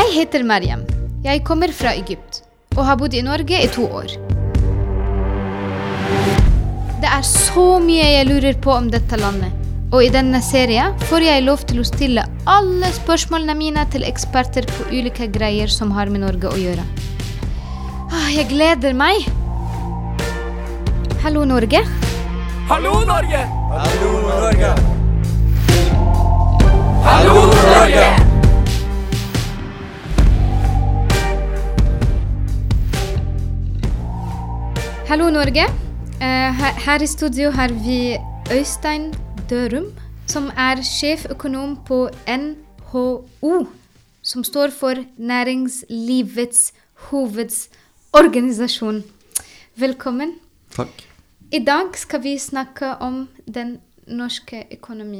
Jeg heter Mariam. Jeg kommer fra Egypt og har bodd i Norge i 2 år. Det er så mye jeg lurer på om dette landet, og i denne serien får jeg lov til å stille alle spørsmålene mine til eksperter på ulike greier som har med Norge å gjøre. Jeg gleder meg! Hallo Norge! Hallo Norge! Hallo Norge! Hallo Norge! Hallo Norge! Her i studio har vi Øystein Dørum, som er sjeføkonom på NHO, som står for Næringslivets hovedorganisasjon. Velkommen. Takk. I dag skal vi snakke om den norske økonomi.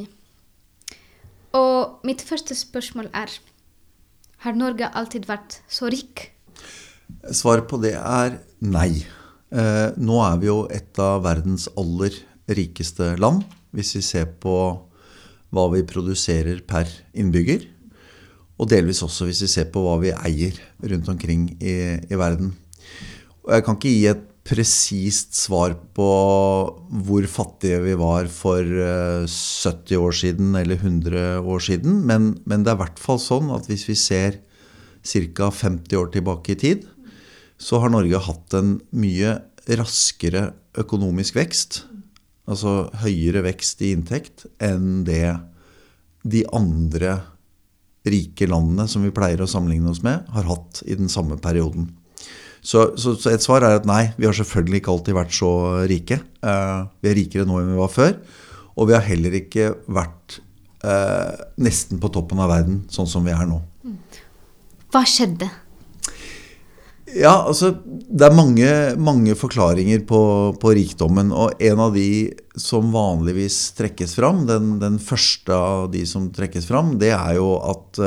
Og mitt første spørsmål er, har Norge alltid vært så rik? Svaret på det er nei. Nå er vi jo et av verdens aller rikeste land, hvis vi ser på hva vi produserer per innbygger, og delvis også hvis vi ser på hva vi eier rundt omkring i verden. Og jeg kan ikke gi et presist svar på hvor fattige vi var for 70 år siden eller 100 år siden, men det er i hvert fall sånn at hvis vi ser cirka 50 år tilbake i tid, så har Norge hatt en mye raskere økonomisk vekst, altså høyere vekst i inntekt enn det de andre rike landene som vi pleier å sammenligne oss med har hatt i den samme perioden. Så et svar er at nei, vi har selvfølgelig ikke alltid vært så rike. Vi er rikere nå enn vi var før, og vi har heller ikke vært nesten på toppen av verden, sånn som vi er nå. Hva skjedde? Ja, altså, det er mange forklaringer på rikdommen, og en av de som vanligvis trekkes fram, den første av de som trekkes fram, det er jo at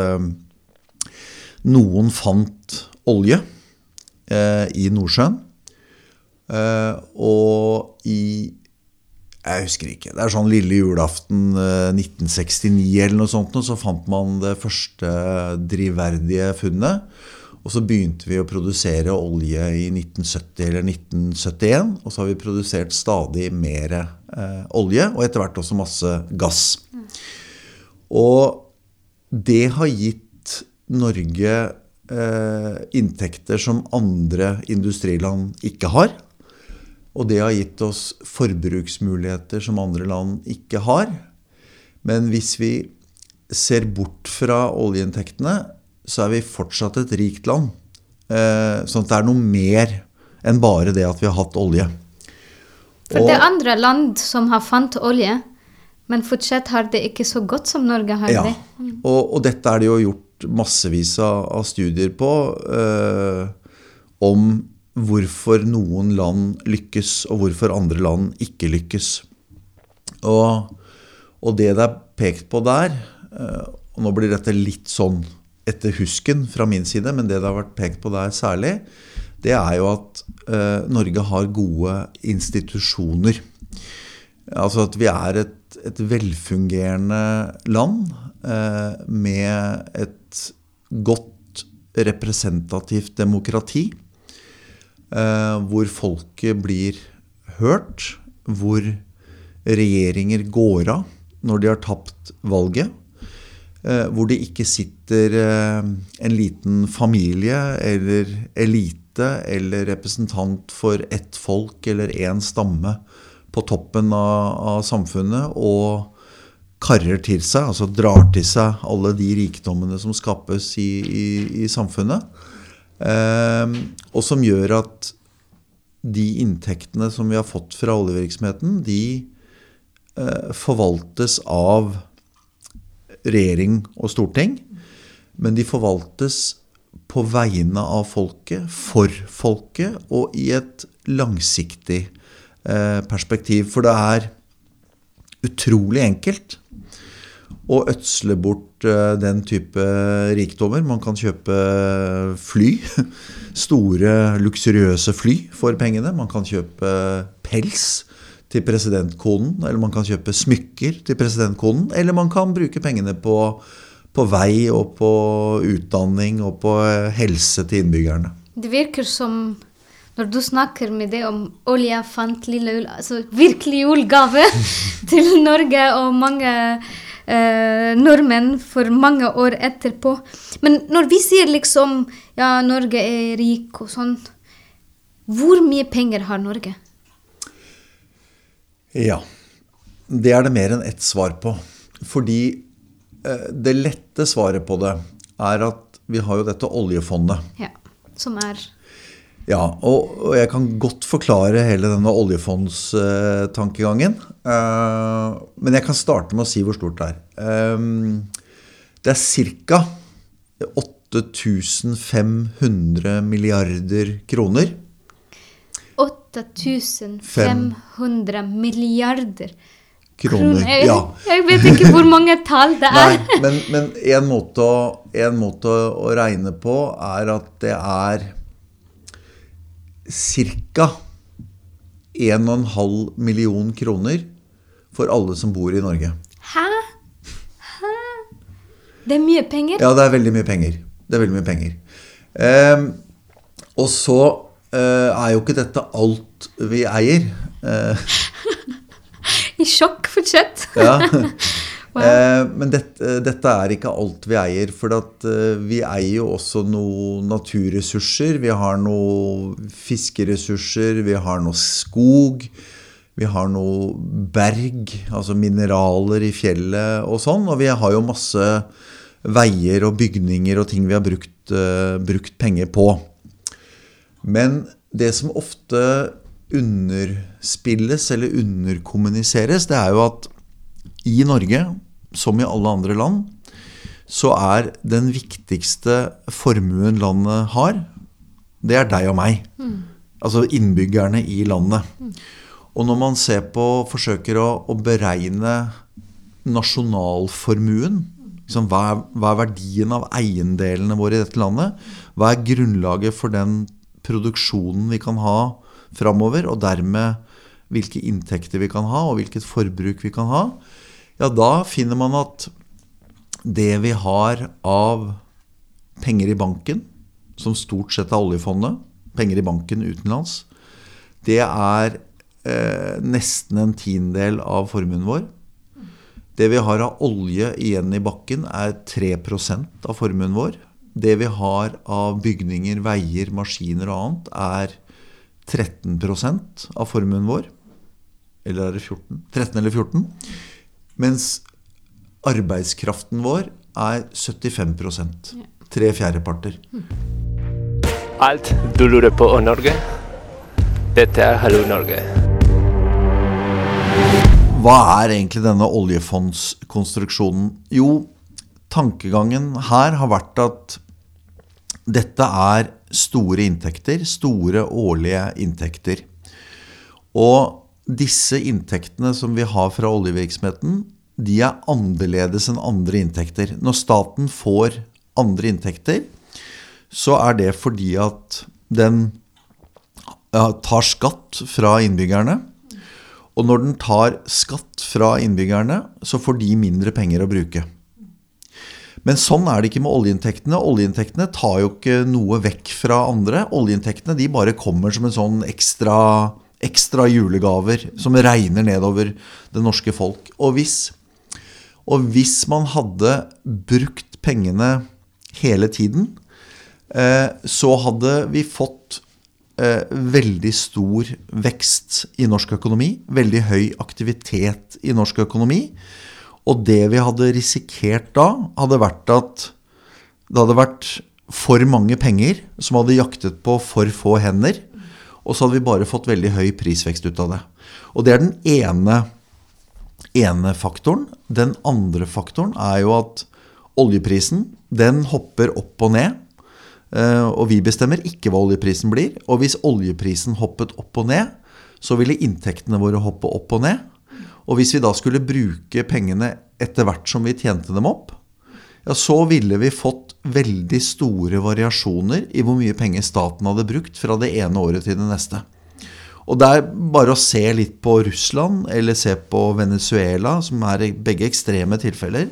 noen fant olje i Nordsjøen, og jeg husker ikke, det er sånn lille julaften 1969 eller noe sånt, og så fant man det første drivverdige funnet, og så begynte vi å produsere olje i 1970 eller 1971, og så har vi produsert stadig mer olje, og etter hvert også masse gass. Og det har gitt Norge inntekter som andre industriland ikke har, og det har gitt oss forbruksmuligheter som andre land ikke har. Men hvis vi ser bort fra oljeinntektene, så er vi fortsatt et rikt land. Sånn at det er noe mer enn bare det at vi har hatt olje. For det er andre land som har fant olje, men fortsatt har det ikke så godt som Norge har det. Ja, og dette er det jo gjort massevis av studier på, om hvorfor noen land lykkes, og hvorfor andre land ikke lykkes. Og det er pekt på der, og nå blir dette litt sånn etter husken fra min side, men det har vært pekt på der særlig, det er jo at Norge har gode institusjoner. Altså at vi er et velfungerende land med et godt representativt demokrati, hvor folket blir hørt, hvor regjeringer går av når de har tapt valget, hvor det ikke sitter en liten familie eller elite eller representant for ett folk eller en stamme på toppen av samfunnet og karrer til seg, altså drar til seg alle de rikdommene som skapes i samfunnet, og som gjør at de inntektene som vi har fått fra oljevirksomheten, de forvaltes av regjering og storting, men de forvaltes på vegne av folket, for folket, og i et langsiktig perspektiv, for det er utrolig enkelt å ødsle bort den type rikdommer. Man kan kjøpe fly, store, luksuriøse fly for pengene, man kan kjøpe pels til presidentkonen, eller man kan kjøpe smykker til presidentkonen, eller man kan bruke pengene på på vei og på utdanning og på helse til innbyggerne. Det virker som, når du snakker med det om oljefant, lille jul, altså virkelig julegave til Norge og mange nordmenn for mange år etterpå. Men når vi sier liksom, ja, Norge rik og sånn, hvor mye penger har Norge? Ja, det det mer enn ett svar på. Fordi det lette svaret på det at vi har jo dette oljefondet. Ja, som Ja, og jeg kan godt forklare hele denne oljefondstankegangen. Men jeg kan starte med å si hvor stort det Det cirka 8.500 milliarder kroner. 8.500 milliarder kroner. Ja. Jeg vet ikke hvor mange tall det Nei, men en måte å regne på at det cirka 1,5 million kroner for alle som bor i Norge. Hæ? Det mye penger? Ja, det veldig mye penger. Og så jo ikke dette alt vi eier. I sjokk fortsatt. Ja. Wow. Men dette ikke alt vi eier, for vi eier jo også noen naturressurser. Vi har noen fiskeressurser, vi har noe skog, vi har noe berg, altså mineraler i fjellet og sånn, og vi har jo masse veier og bygninger og ting vi har brukt penger på. Men det som ofte underspilles eller underkommuniseres, det jo at i Norge, som i alle andre land, så den viktigste formuen landet har, det deg og meg. Altså innbyggerne i landet. Og når man ser på, forsøker å beregne nasjonalformuen, liksom, hva verdien av eiendelene våre i dette landet? Hva grunnlaget for den produksjonen vi kan ha fremover, og dermed hvilke inntekter vi kan ha, og hvilket forbruk vi kan ha? Ja, da finner man at det vi har av penger i banken, som stort sett oljefondet, penger i banken utenlands, det nesten en tiendedel av formuen vår. Det vi har av olje igjen i bakken 3% av formuen vår. Det vi har av bygninger, veier, maskiner og annet 13% av formuen vår. Eller det 14? 13 eller 14. Mens arbeidskraften vår 75%. 3/4 parter. Alt du lurer på om Norge, dette Hallo Norge. Hva egentlig denne oljefondskonstruksjonen? Jo, tankegangen her har vært at dette store inntekter, store årlige inntekter. Og disse inntektene som vi har fra oljevirksomheten, de annerledes enn andre inntekter. Når staten får andre inntekter, så det fordi at den tar skatt fra innbyggerne. Og når den tar skatt fra innbyggerne, så får de mindre penger å bruke. Men sånn det ikke med oljeinntektene. Oljeinntektene tar jo ikke noe vekk fra andre. Oljeinntektene de bare kommer som en sånn ekstra julegaver som regner nedover det norske folk. Og hvis man hadde brukt pengene hele tiden, så hadde vi fått veldig stor vekst i norsk økonomi, veldig høy aktivitet i norsk økonomi, og det vi hadde risikert da, hadde vært at det hadde vært for mange penger som hadde jaktet på for få hender, og så hadde vi bare fått veldig høy prisvekst ut av det. Og det den ene faktoren. Den andre faktoren jo at oljeprisen, den hopper opp og ned, og vi bestemmer ikke hva oljeprisen blir, og hvis oljeprisen hoppet opp og ned, så ville inntektene våre hoppe opp og ned, og hvis vi da skulle bruke pengene etter hvert som vi tjente dem opp, ja, så ville vi fått veldig store variasjoner i hvor mye penger staten hadde brukt fra det ene året til det neste. Og det bare å se litt på Russland, eller se på Venezuela, som begge ekstreme tilfeller,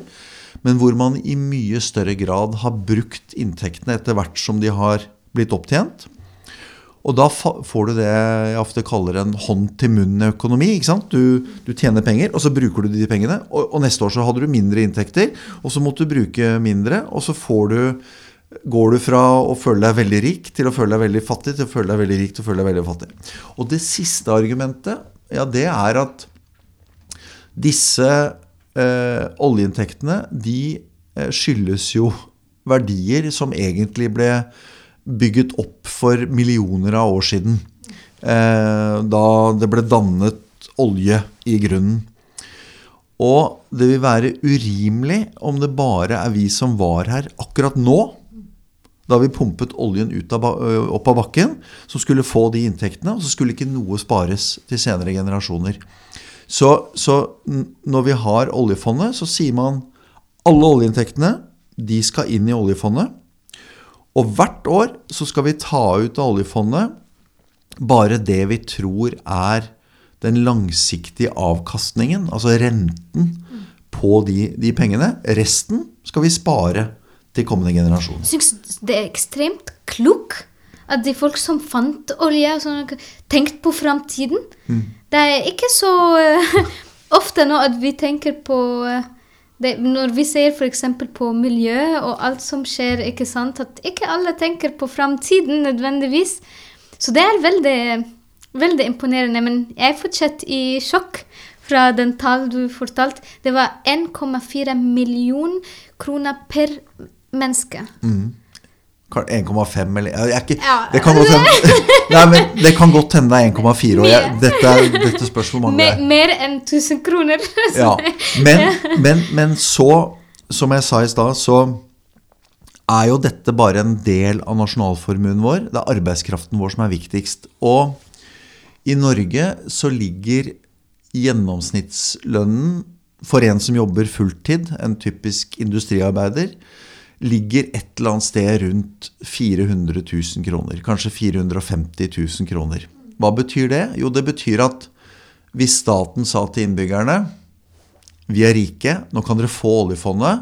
men hvor man I mye større grad har brukt inntektene etter hvert som de har blitt opptjent. Og da får du det jeg ofte kaller en hånd-til-munn-økonomi, ikke sant? Du tjener penger, og så bruker du de pengene, og neste år så hadde du mindre inntekter, og så måtte du bruke mindre, og så går du fra å føle deg veldig rik til å føle deg veldig fattig, til å føle deg veldig rik til å føle deg veldig fattig. Og det siste argumentet, ja, det at disse oljeinntektene, de skyldes jo verdier som egentlig ble bygget opp for millioner av år siden, da det ble dannet olje I grunnen. Og det vil være urimelig om det bare vi som var her akkurat nå, da vi pumpet oljen opp av bakken, som skulle få de inntektene, og så skulle ikke noe spares til senere generasjoner. Så når vi har oljefondet, så sier man alle oljeinntektene, de skal inn I oljefondet, og hvert år så skal vi ta ut av oljefondet bare det vi tror den langsiktige avkastningen, altså renten på de pengene. Resten skal vi spare til kommende generasjon. Jeg synes det ekstremt klok at de folk som fant olje tenkt på fremtiden. Det ikke så ofte nå at vi tenker på når vi ser for eksempel på miljø og alt som skjer, ikke sant, at ikke alle tenker på fremtiden nødvendigvis. Så det veldig, veldig imponerende, men jeg fortsatt I sjokk fra den tall du fortalt. Det var 1,4 million kroner per menneske. 1,5 eller det kan godt hende. Nei, men det kan godt hende det 1,4 og dette spørsmål mange mer enn 1000 kroner. Ja. Men så som jeg sa I sted, så jo dette bare en del av nasjonalformuen vår. Det arbeidskraften vår som viktigst. Og I Norge så ligger gjennomsnittslønnen for en som jobber fulltid, en typisk industriarbeider, ligger et eller annet sted rundt 400 000 kroner, kanskje 450 000 kroner. Hva betyr det? Jo, det betyr at hvis staten sa til innbyggerne, vi rike, nå kan dere få oljefondet,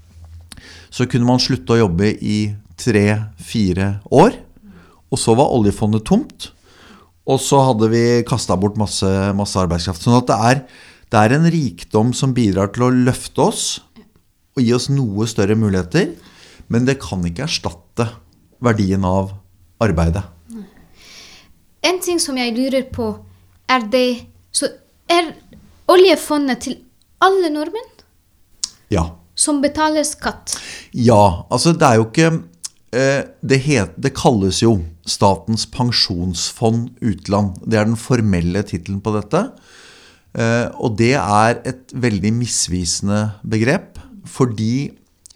så kunne man slutte å jobbe I 3-4 år, og så var oljefondet tomt, og så hadde vi kastet bort masse arbeidskraft. Sånn at det en rikdom som bidrar til å løfte oss, og gi oss noe større muligheter, men det kan ikke erstatte verdien av arbeidet. En ting som jeg lurer på, så oljefondet til alle nordmenn? Ja. Som betaler skatt? Ja, altså det jo ikke, det kalles jo Statens pensjonsfond utland. Det den formelle titelen på dette, og det et veldig misvisende begrep, fordi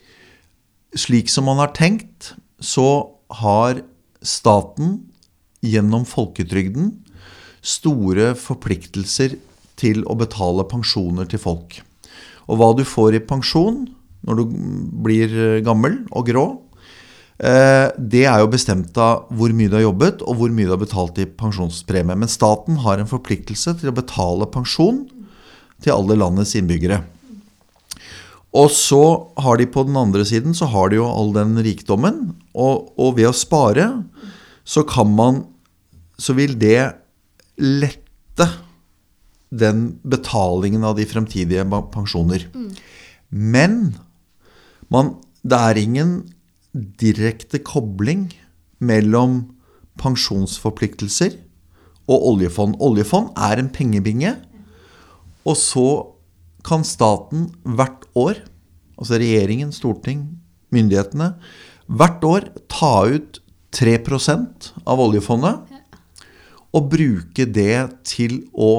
slik som man har tenkt, så har staten gjennom folketrygden store forpliktelser til å betale pensjoner til folk. Og hva du får I pensjon når du blir gammel og grå, det jo bestemt av hvor mye du har jobbet og hvor mye du har betalt I pensjonspremie. Men staten har en forpliktelse til å betale pensjon til alle landets innbyggere. Og så har de på den andre siden, så har de jo all den rikdommen, og ved å spare, så vil det lette den betalingen av de fremtidige pensjoner. Men det ingen direkte kobling mellom pensjonsforpliktelser og oljefond. Oljefond en pengebinge, og så kan staten hvert år, altså regjeringen, storting, myndighetene, hvert år ta ut 3% av oljefondet og bruke det til å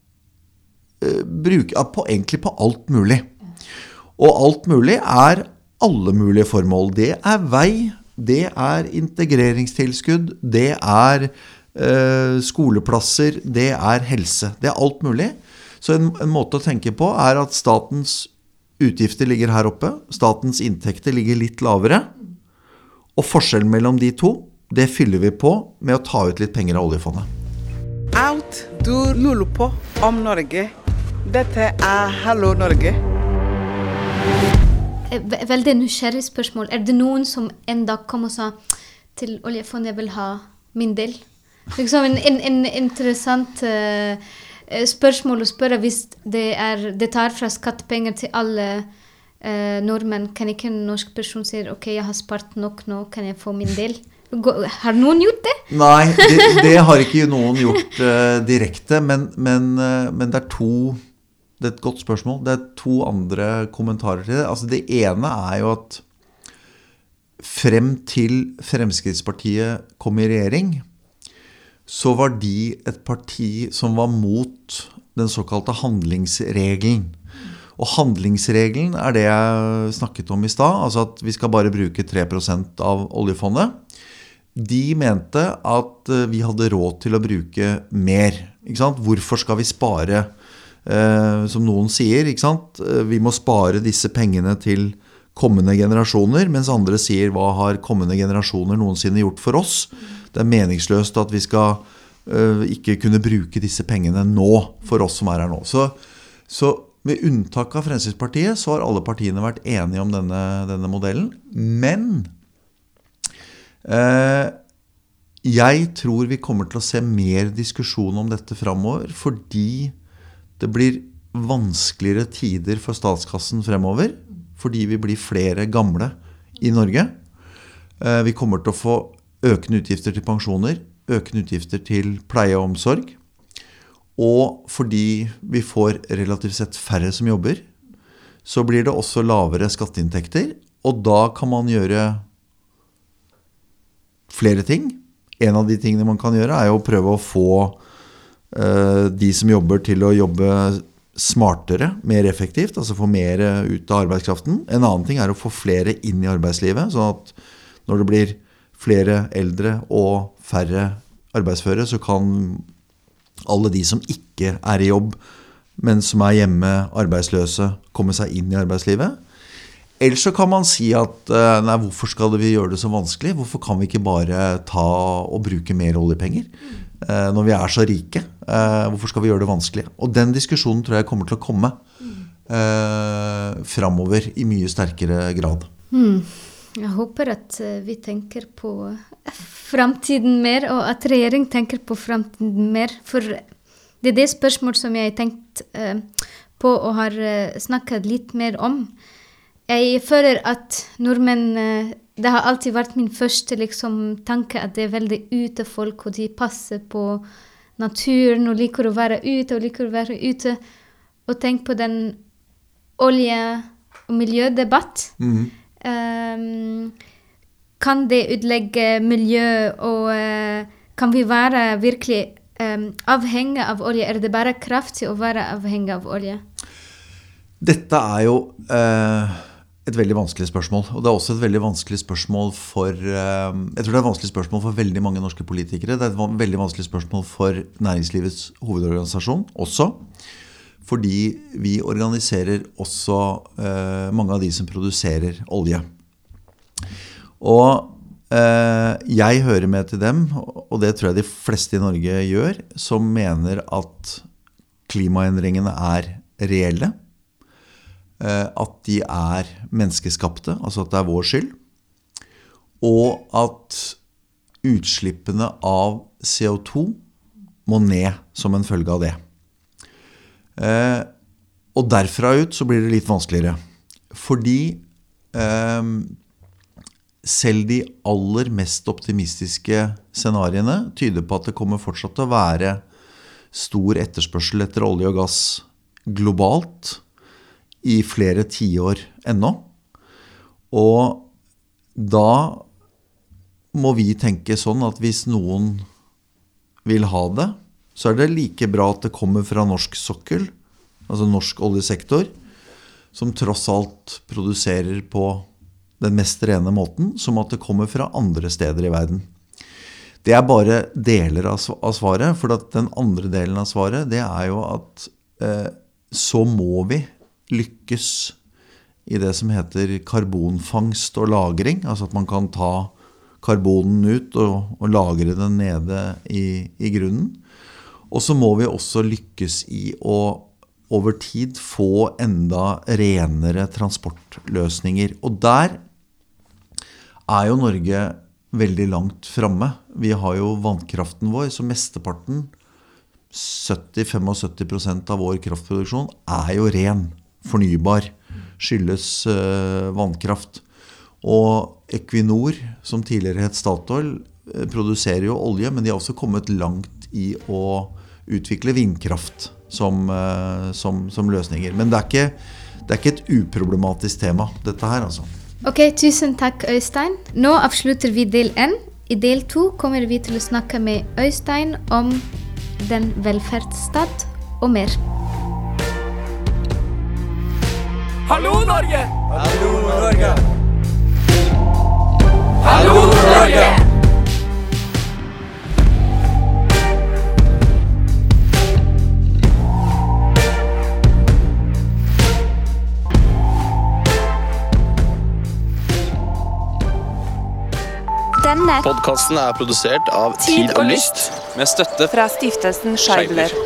bruke egentlig på alt mulig. Og alt mulig alle mulige formål. Det vei, det integreringstilskudd, det skoleplasser, det helse. Det alt mulig. Så en måte å tenke på at statens utgifter ligger her oppe, statens inntekter ligger litt lavere, og forskjellen mellom de to, det fyller vi på med å ta ut litt penger av oljefondet. Alt du lurer på om Norge, dette Hallo Norge. veldig nysgjerrig spørsmål. Det noen som en dag kom og sa til oljefondet jeg vil ha min del? Liksom en interessant spørsmål å spørre hvis det tar fra skattepenger til alle nordmenn. Kan ikke en norsk person si ok, jeg har spart nok nå, kan jeg få min del? Har noen gjort det? Nei, det har ikke noen gjort direkte, men det det et godt spørsmål. Det 2 andre kommentarer til det. Altså det ene jo at frem til Fremskrittspartiet kom i regjering, så var de et parti som var mot den såkalte handlingsregelen. Og handlingsregelen det jeg snakket om i sted, altså at vi skal bare bruke 3% av oljefondet. De mente at vi hadde råd til å bruke mer. Ikke sant? Hvorfor skal vi spare, som noen sier, ikke sant? Vi må spare disse pengene til kommende generasjoner, mens andre sier, hva har kommende generasjoner noensinne gjort for oss? Det meningsløst at vi skal ikke kunne bruke disse pengene nå, for oss som her nå. Så med unntak av Fremskrittspartiet, så har alle partiene vært enige om denne modellen. Men jeg tror vi kommer til å se mer diskusjon om dette fremover, fordi det blir vanskeligere tider for statskassen fremover, fordi vi blir flere gamle i Norge. Vi kommer til å få økende utgifter til pensjoner, økende utgifter til pleie og omsorg, og fordi vi får relativt sett færre som jobber, så blir det også lavere skatteinntekter, og da kan man gjøre flere ting. En av de tingene man kan gjøre jo å prøve å få de som jobber til å jobbe smartere, mer effektivt, altså få mer ut av arbeidskraften. En annen ting å få flere inn i arbeidslivet, sånn at når det blir flere eldre og færre arbeidsføre, så kan alle de som ikke i jobb, men som hjemme arbeidsløse, komme seg inn i arbeidslivet. Ellers så kan man si at nei, hvorfor skal vi gjøre det så vanskelig? Hvorfor kan vi ikke bare ta og bruke mer oljepenger når vi så rike? Hvorfor skal vi gjøre det vanskelig? Og den diskusjonen tror jeg kommer til å komme fremover i mye sterkere grad. Jeg håper at vi tenker på fremtiden mer, og at regjeringen tenker på fremtiden mer, for det det spørsmål som jeg tenkt på og har snakket litt mer om. Jeg føler at nordmenn, det har alltid vært min første tanke at det veldig ute folk, og de passer på naturen, og liker å være ute, og tenk på den olje- og miljødebatt. Kan det utlegge miljø, og kan vi være virkelig avhengig av olje? Det bare kraftig å være avhengig av olje? Dette jo et veldig vanskelig spørsmål, og det også et veldig vanskelig spørsmål for, jeg tror det et vanskelig spørsmål for veldig mange norske politikere. Det et veldig vanskelig spørsmål for næringslivets hovedorganisasjon også, fordi vi organiserer også mange av de som produserer olje. Og jeg hører med til dem, og det tror jeg de fleste i Norge gjør, som mener at klimaendringene reelle, at de menneskeskapte, altså at det vår skyld, og at utslippene av CO2 må ned som en følge av det. Og derfra ut så blir det litt vanskeligere, fordi selv de aller mest optimistiske scenariene tyder på at det kommer fortsatt til å være stor etterspørsel etter olje og gass globalt i flere tiår ennå. Og da må vi tenke sånn at hvis noen vil ha det, så det like bra at det kommer fra norsk sokkel, altså norsk oljesektor, som tross alt produserer på den mest rene måten, som at det kommer fra andre steder i verden. Det bare deler av svaret, for at den andre delen av svaret, det jo at så må vi lykkes i det som heter karbonfangst og lagring, altså at man kan ta karbonen ut og lagre den nede i grunnen. Og så må vi også lykkes i å over tid få enda renere transportløsninger. Og der jo Norge veldig langt fremme. Vi har jo vannkraften vår, så mesteparten, 70-75% av vår kraftproduksjon jo ren, fornybar, skyldes vannkraft. Og Equinor, som tidligere het Statoil, produserer jo olje, men de har også kommet langt i å utvikle vindkraft som løsninger. Men det ikke et uproblematisk tema, dette her altså. Ok, tusen takk Øystein. Nå avslutter vi del 1. I del 2 kommer vi til å snakke med Øystein om den velferdsstat og mer. Hallo Norge! Hallo Norge! Hallo Norge! Denne Podcasten produsert av Tid og Lyst med støtte fra Stiftelsen Scheibler.